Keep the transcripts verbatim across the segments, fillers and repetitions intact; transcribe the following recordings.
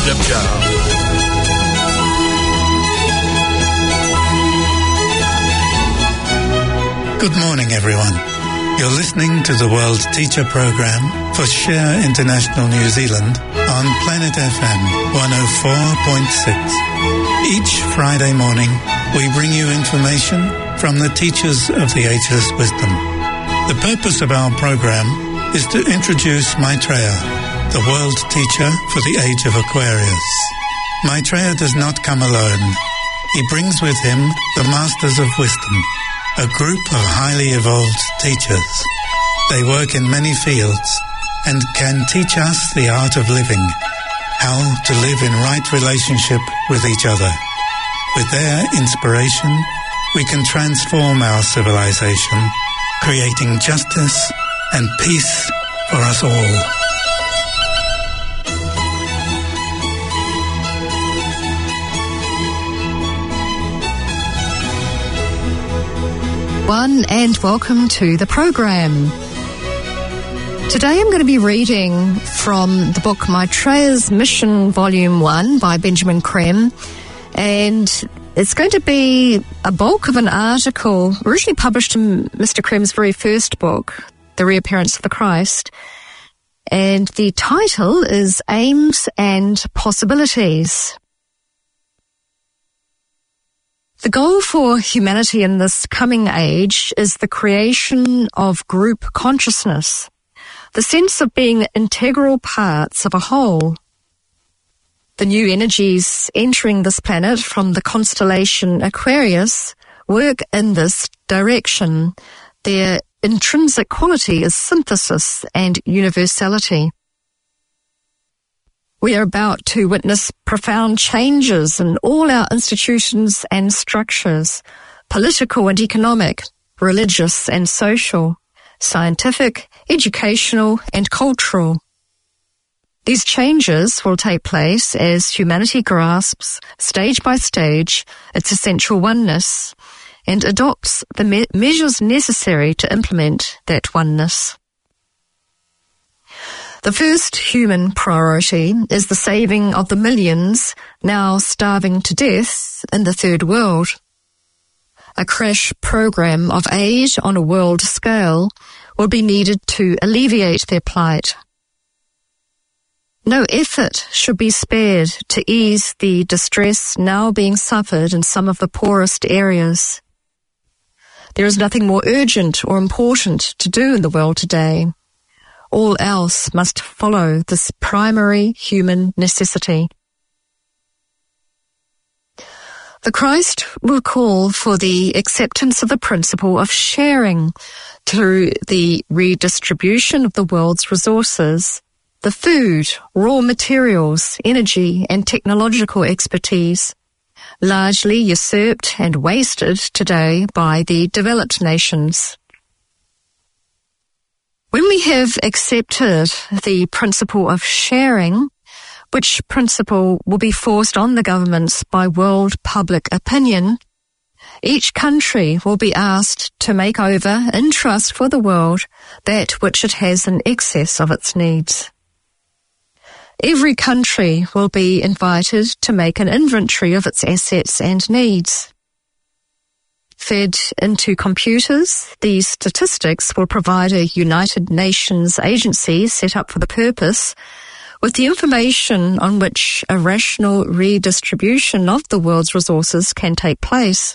Philip Chow. Good morning, everyone. You're listening to the World Teacher Program for Share International New Zealand on Planet F M one oh four point six. Each Friday morning, we bring you information from the teachers of the Ageless Wisdom. The purpose of our program is to introduce Maitreya, the world teacher for the age of Aquarius. Maitreya does not come alone. He brings with him the Masters of Wisdom, a group of highly evolved teachers. They work in many fields and can teach us the art of living, how to live in right relationship with each other. With their inspiration, we can transform our civilization, creating justice and peace for us all. One and welcome to the program. Today I'm going to be reading from the book Maitreya's Mission Volume one by Benjamin Creme, and it's going to be a bulk of an article originally published in Mister Creme's very first book, The Reappearance of the Christ, and the title is Aims and Possibilities. The goal for humanity in this coming age is the creation of group consciousness, the sense of being integral parts of a whole. The new energies entering this planet from the constellation Aquarius work in this direction. Their intrinsic quality is synthesis and universality. We are about to witness profound changes in all our institutions and structures, political and economic, religious and social, scientific, educational and cultural. These changes will take place as humanity grasps, stage by stage, its essential oneness and adopts the me- measures necessary to implement that oneness. The first human priority is the saving of the millions now starving to death in the third world. A crash program of aid on a world scale will be needed to alleviate their plight. No effort should be spared to ease the distress now being suffered in some of the poorest areas. There is nothing more urgent or important to do in the world today. All else must follow this primary human necessity. The Christ will call for the acceptance of the principle of sharing through the redistribution of the world's resources, the food, raw materials, energy, and technological expertise, largely usurped and wasted today by the developed nations. When we have accepted the principle of sharing, which principle will be forced on the governments by world public opinion, each country will be asked to make over in trust for the world that which it has in excess of its needs. Every country will be invited to make an inventory of its assets and needs. Fed into computers, these statistics will provide a United Nations agency set up for the purpose with the information on which a rational redistribution of the world's resources can take place.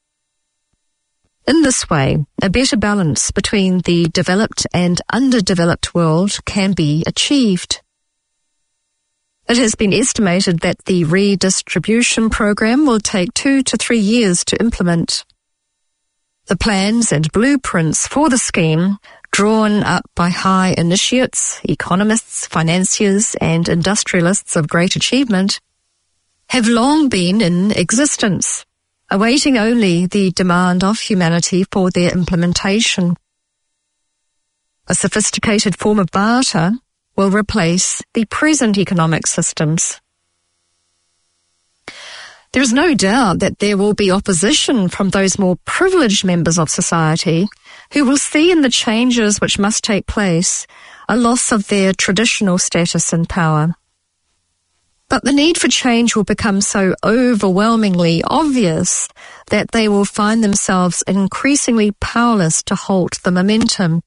In this way, a better balance between the developed and underdeveloped world can be achieved. It has been estimated that the redistribution program will take two to three years to implement. The plans and blueprints for the scheme, drawn up by high initiates, economists, financiers, and industrialists of great achievement, have long been in existence, awaiting only the demand of humanity for their implementation. A sophisticated form of barter will replace the present economic systems. There is no doubt that there will be opposition from those more privileged members of society who will see in the changes which must take place a loss of their traditional status and power. But the need for change will become so overwhelmingly obvious that they will find themselves increasingly powerless to halt the momentum.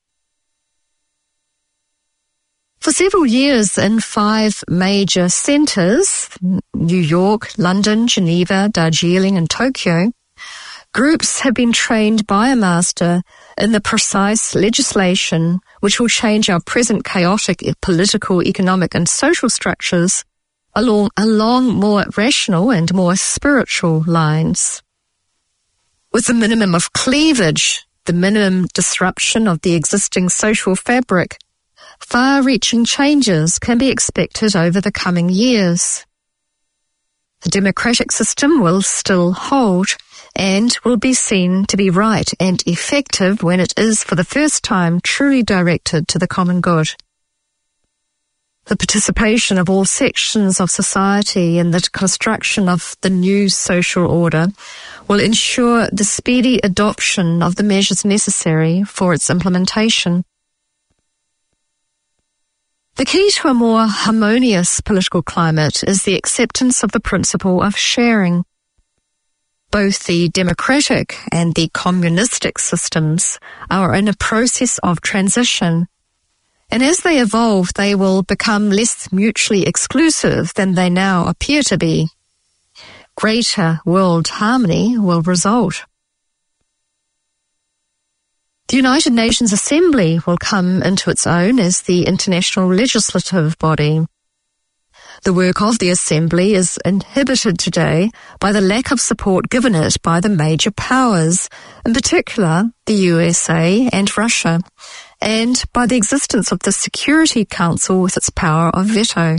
For several years in five major centres, New York, London, Geneva, Darjeeling and Tokyo, groups have been trained by a master in the precise legislation which will change our present chaotic political, economic and social structures along, along more rational and more spiritual lines. With the minimum of cleavage, the minimum disruption of the existing social fabric, far-reaching changes can be expected over the coming years. The democratic system will still hold and will be seen to be right and effective when it is for the first time truly directed to the common good. The participation of all sections of society in the construction of the new social order will ensure the speedy adoption of the measures necessary for its implementation. The key to a more harmonious political climate is the acceptance of the principle of sharing. Both the democratic and the communistic systems are in a process of transition, and as they evolve, they will become less mutually exclusive than they now appear to be. Greater world harmony will result. The United Nations Assembly will come into its own as the international legislative body. The work of the Assembly is inhibited today by the lack of support given it by the major powers, in particular the U S A and Russia, and by the existence of the Security Council with its power of veto.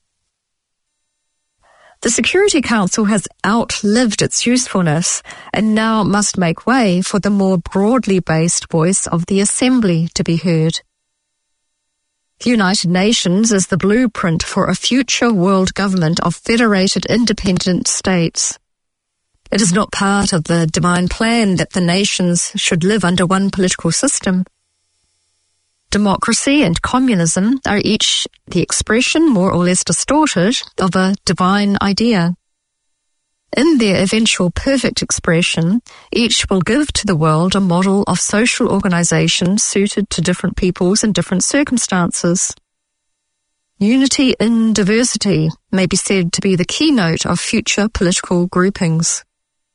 The Security Council has outlived its usefulness and now must make way for the more broadly based voice of the Assembly to be heard. The United Nations is the blueprint for a future world government of federated independent states. It is not part of the divine plan that the nations should live under one political system. Democracy and communism are each the expression, more or less distorted, of a divine idea. In their eventual perfect expression, each will give to the world a model of social organization suited to different peoples and different circumstances. Unity in diversity may be said to be the keynote of future political groupings.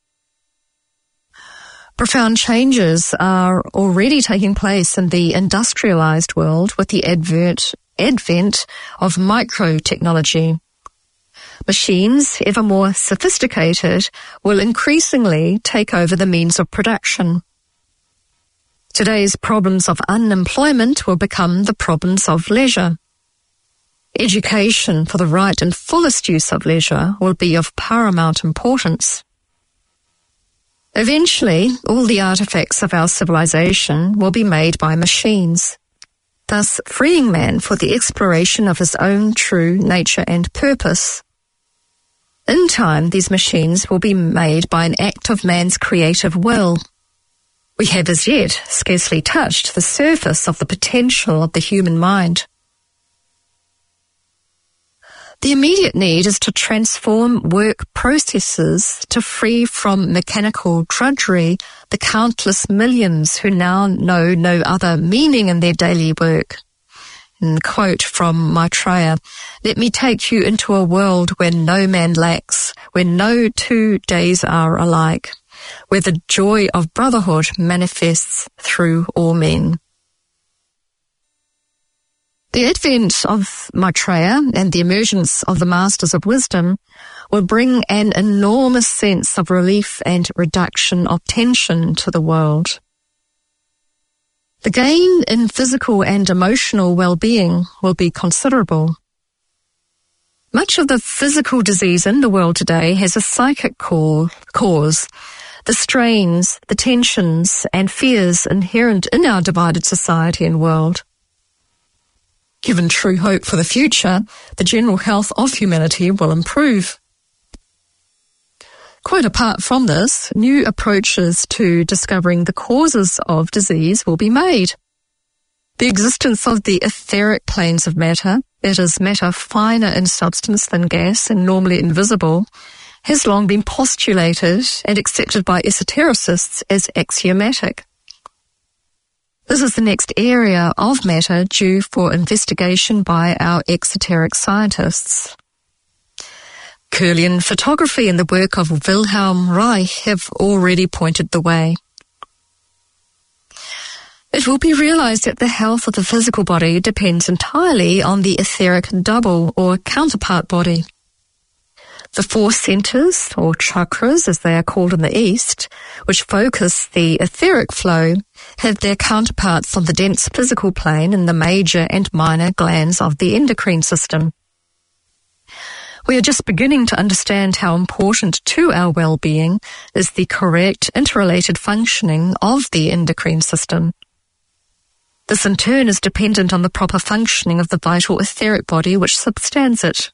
Profound changes are already taking place in the industrialized world with the advent, advent of microtechnology. Machines, ever more sophisticated, will increasingly take over the means of production. Today's problems of unemployment will become the problems of leisure. Education for the right and fullest use of leisure will be of paramount importance. Eventually, all the artifacts of our civilization will be made by machines, thus freeing man for the exploration of his own true nature and purpose. In time, these machines will be made by an act of man's creative will. We have as yet scarcely touched the surface of the potential of the human mind. The immediate need is to transform work processes to free from mechanical drudgery the countless millions who now know no other meaning in their daily work. And quote from Maitreya, "Let me take you into a world where no man lacks, where no two days are alike, where the joy of brotherhood manifests through all men." The advent of Maitreya and the emergence of the Masters of Wisdom will bring an enormous sense of relief and reduction of tension to the world. The gain in physical and emotional well-being will be considerable. Much of the physical disease in the world today has a psychic cause. The strains, the tensions and fears inherent in our divided society and world. Given true hope for the future, the general health of humanity will improve. Quite apart from this, new approaches to discovering the causes of disease will be made. The existence of the etheric planes of matter, it is matter finer in substance than gas and normally invisible, has long been postulated and accepted by esotericists as axiomatic. This is the next area of matter due for investigation by our exoteric scientists. Kirlian photography and the work of Wilhelm Reich have already pointed the way. It will be realized that the health of the physical body depends entirely on the etheric double or counterpart body. The four centers, or chakras as they are called in the East, which focus the etheric flow, have their counterparts on the dense physical plane in the major and minor glands of the endocrine system. We are just beginning to understand how important to our well-being is the correct interrelated functioning of the endocrine system. This in turn is dependent on the proper functioning of the vital etheric body which substands it.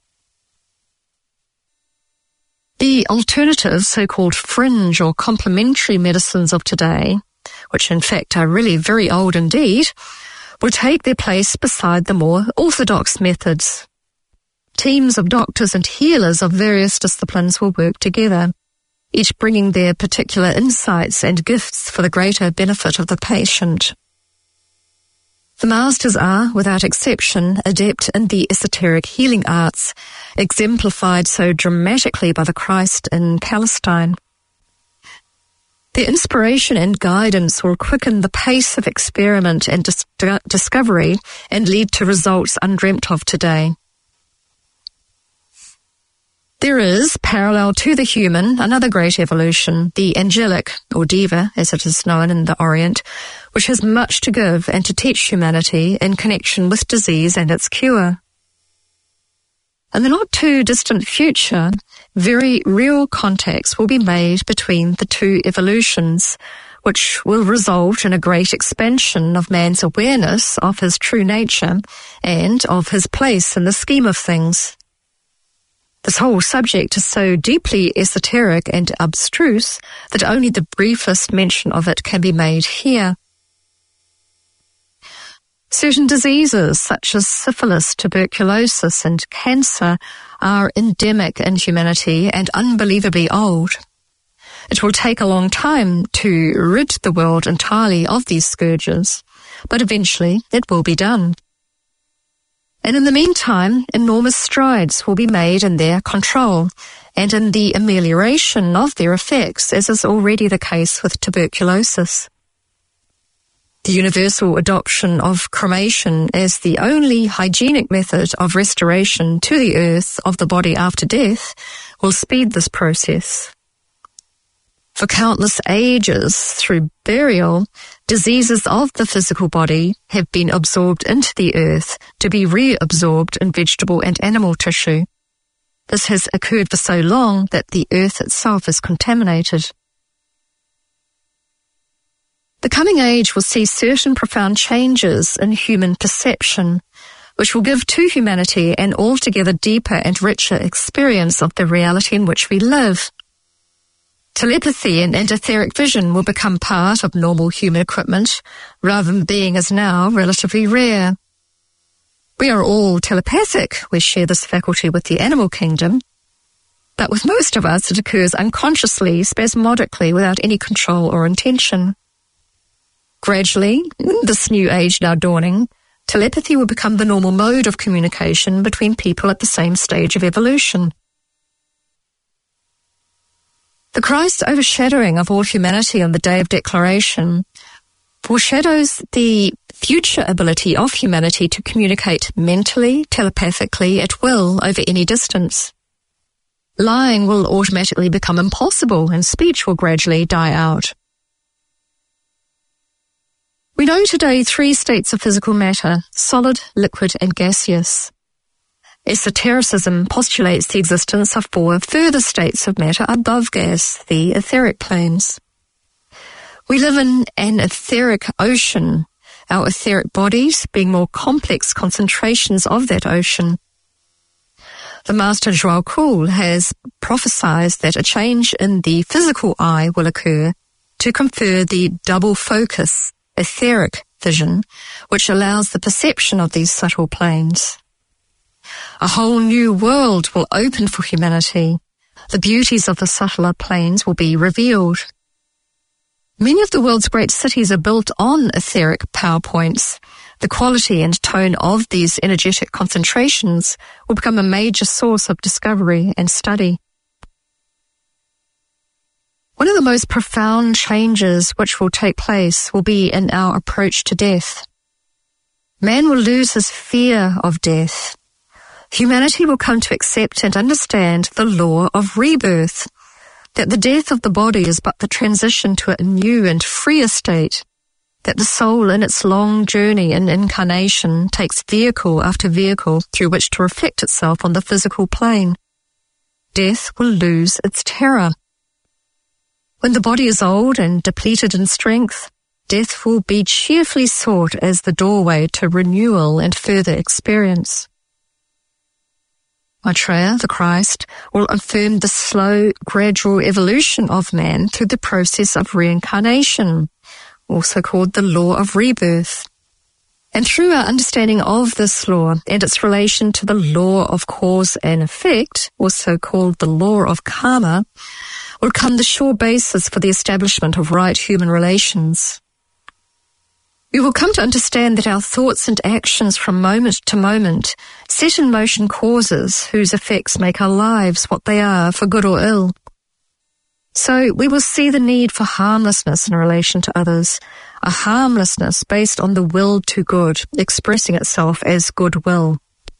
The alternative, so-called fringe or complementary medicines of today, which in fact are really very old indeed, will take their place beside the more orthodox methods. Teams of doctors and healers of various disciplines will work together, each bringing their particular insights and gifts for the greater benefit of the patient. The masters are, without exception, adept in the esoteric healing arts, exemplified so dramatically by the Christ in Palestine. Their inspiration and guidance will quicken the pace of experiment and dis- discovery and lead to results undreamt of today. There is, parallel to the human, another great evolution, the angelic, or Deva, as it is known in the Orient, which has much to give and to teach humanity in connection with disease and its cure. In the not-too-distant future, very real contacts will be made between the two evolutions, which will result in a great expansion of man's awareness of his true nature and of his place in the scheme of things. This whole subject is so deeply esoteric and abstruse that only the briefest mention of it can be made here. Certain diseases such as syphilis, tuberculosis and cancer are endemic in humanity and unbelievably old. It will take a long time to rid the world entirely of these scourges, but eventually it will be done. And in the meantime, enormous strides will be made in their control and in the amelioration of their effects, as is already the case with tuberculosis. The universal adoption of cremation as the only hygienic method of restoration to the earth of the body after death will speed this process. For countless ages, through burial, diseases of the physical body have been absorbed into the earth to be reabsorbed in vegetable and animal tissue. This has occurred for so long that the earth itself is contaminated. The coming age will see certain profound changes in human perception, which will give to humanity an altogether deeper and richer experience of the reality in which we live. Telepathy and etheric vision will become part of normal human equipment, rather than being, as now, relatively rare. We are all telepathic. We share this faculty with the animal kingdom. But with most of us, it occurs unconsciously, spasmodically, without any control or intention. Gradually, in this new age now dawning, telepathy will become the normal mode of communication between people at the same stage of evolution. The Christ overshadowing of all humanity on the day of declaration foreshadows the future ability of humanity to communicate mentally, telepathically, at will over any distance. Lying will automatically become impossible and speech will gradually die out. We know today three states of physical matter: solid, liquid, and gaseous. Esotericism postulates the existence of four further states of matter above gas, the etheric planes. We live in an etheric ocean, our etheric bodies being more complex concentrations of that ocean. The Master Joao Kuhl has prophesied that a change in the physical eye will occur to confer the double focus, etheric vision, which allows the perception of these subtle planes. A whole new world will open for humanity. The beauties of the subtler planes will be revealed. Many of the world's great cities are built on etheric power points. The quality and tone of these energetic concentrations will become a major source of discovery and study. One of the most profound changes which will take place will be in our approach to death. Man will lose his fear of death. Humanity will come to accept and understand the law of rebirth, that the death of the body is but the transition to a new and freer state, that the soul in its long journey in incarnation takes vehicle after vehicle through which to reflect itself on the physical plane. Death will lose its terror. When the body is old and depleted in strength, death will be cheerfully sought as the doorway to renewal and further experience. Maitreya, the Christ, will affirm the slow, gradual evolution of man through the process of reincarnation, also called the law of rebirth. And through our understanding of this law and its relation to the law of cause and effect, also called the law of karma, will come the sure basis for the establishment of right human relations. We will come to understand that our thoughts and actions from moment to moment set in motion causes whose effects make our lives what they are, for good or ill. So we will see the need for harmlessness in relation to others, a harmlessness based on the will to good, expressing itself as goodwill.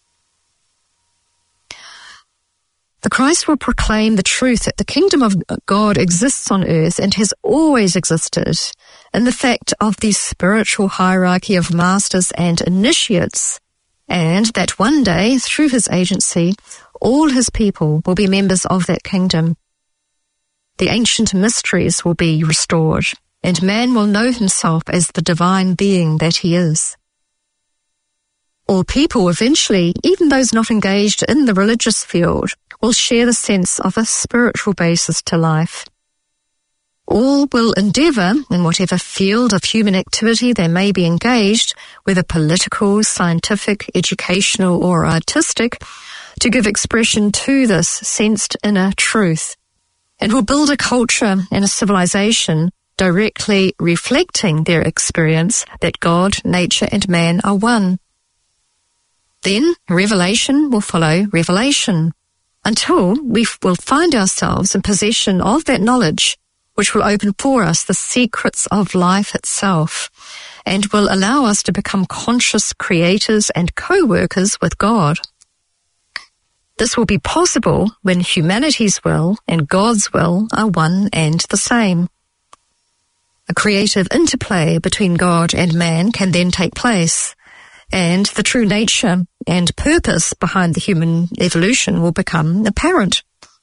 The Christ will proclaim the truth that the kingdom of God exists on earth and has always existed, in the fact of the spiritual hierarchy of masters and initiates, and that one day, through his agency, all his people will be members of that kingdom. The ancient mysteries will be restored, and man will know himself as the divine being that he is. All people eventually, even those not engaged in the religious field, will share the sense of a spiritual basis to life. All will endeavour, in whatever field of human activity they may be engaged, whether political, scientific, educational or artistic, to give expression to this sensed inner truth, and will build a culture and a civilization directly reflecting their experience that God, nature and man are one. Then revelation will follow revelation, until we will find ourselves in possession of that knowledge which will open for us the secrets of life itself and will allow us to become conscious creators and co-workers with God. This will be possible when humanity's will and God's will are one and the same. A creative interplay between God and man can then take place, and the true nature and purpose behind the human evolution will become apparent.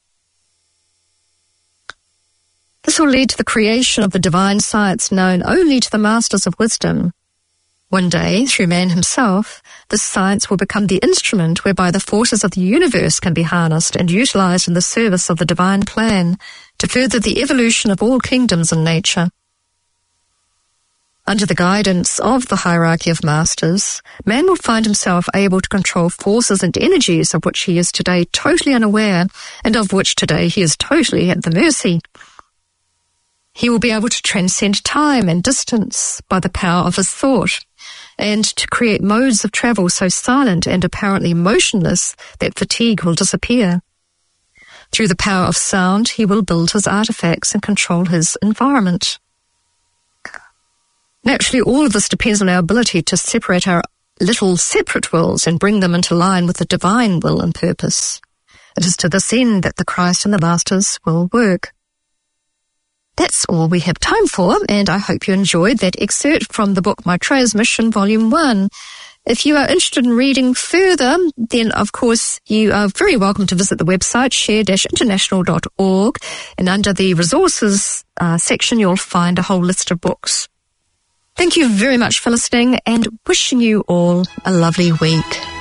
This will lead to the creation of the divine science known only to the masters of wisdom. One day, through man himself, this science will become the instrument whereby the forces of the universe can be harnessed and utilized in the service of the divine plan to further the evolution of all kingdoms and nature. Under the guidance of the hierarchy of masters, man will find himself able to control forces and energies of which he is today totally unaware and of which today he is totally at the mercy. He will be able to transcend time and distance by the power of his thought, and to create modes of travel so silent and apparently motionless that fatigue will disappear. Through the power of sound, he will build his artifacts and control his environment. Naturally, all of this depends on our ability to separate our little separate wills and bring them into line with the divine will and purpose. It is to this end that the Christ and the Masters will work. That's all we have time for, and I hope you enjoyed that excerpt from the book Maitreya's Mission, Volume one. If you are interested in reading further, then of course you are very welcome to visit the website share dash international dot org, and under the resources uh, section you'll find a whole list of books. Thank you very much for listening, and wishing you all a lovely week.